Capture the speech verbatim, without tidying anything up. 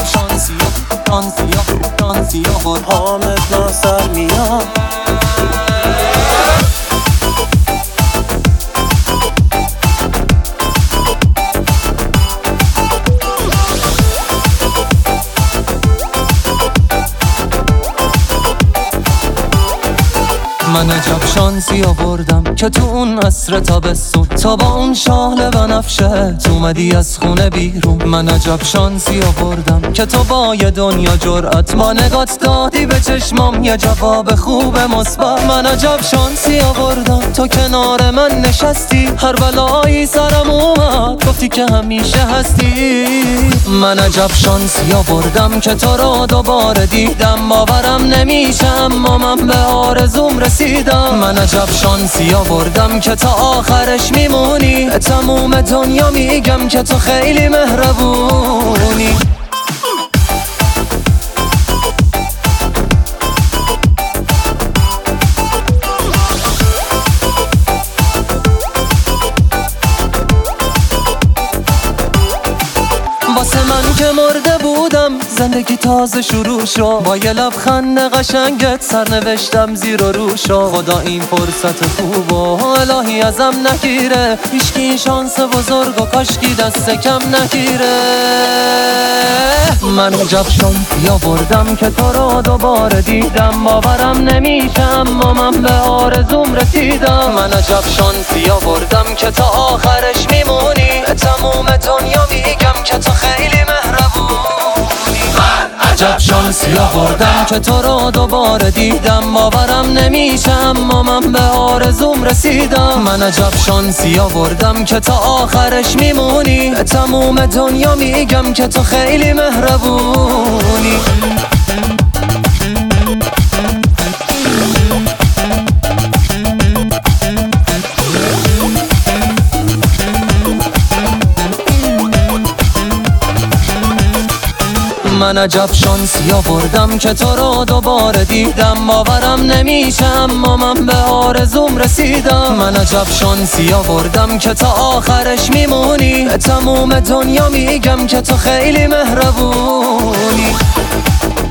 شانسی و شانسی و شانسی و حامد ناصر میاد. من عجب شانسی آوردم که تو اون عصر تابستون تا با اون شاله بنفشه تو اومدی از خونه بیرون. من عجب شانسی آوردم که تو با یه دنیا جرأت با نگات دادی به چشمام یه جواب خوب مثبت. من عجب شانسی آوردم تو کنار من نشستی، هر بلایی سرم اومد گفتی که همیشه هستی. من عجب شانسی آوردم که تو رو دوباره دیدم، باورم نمیشه اما من به آرزوم رسیدم. من عجب شانسی آوردم که تا آخرش میمونی، تموم دنیا میگم که تو خیلی مهربونی. واسه من که مرده بودم زندگی تازه شروع شو، با یه لبخند قشنگت سرنوشتم زیر و رو شو. خدا این فرصت خوب و الهی ازم نگیره، هیچکی این شانس بزرگ و کاشکی دست کم نگیره. من عجب شانسی آوردم که تو رو دوباره دیدم، باورم نمیشه اما من به آرزوم رسیدم. من عجب شانسی آوردم که تا آخرش میمونی، تموم دنیا میگم که تو خیلی مهربونی. من عجب شانسی آوردم که تو رو دوباره دیدم، باورم نمیشه اما من به آرزوم رسیدم. من عجب شانسی آوردم که تا آخرش میمونی، تموم دنیا میگم که تو خیلی مهربونی. من عجب شانسی آوردم که تو رو دوباره دیدم، باورم نمیشه اما من به آرزوم رسیدم. من عجب شانسی آوردم که تا آخرش میمونی، تموم دنیا میگم که تو خیلی مهربونی.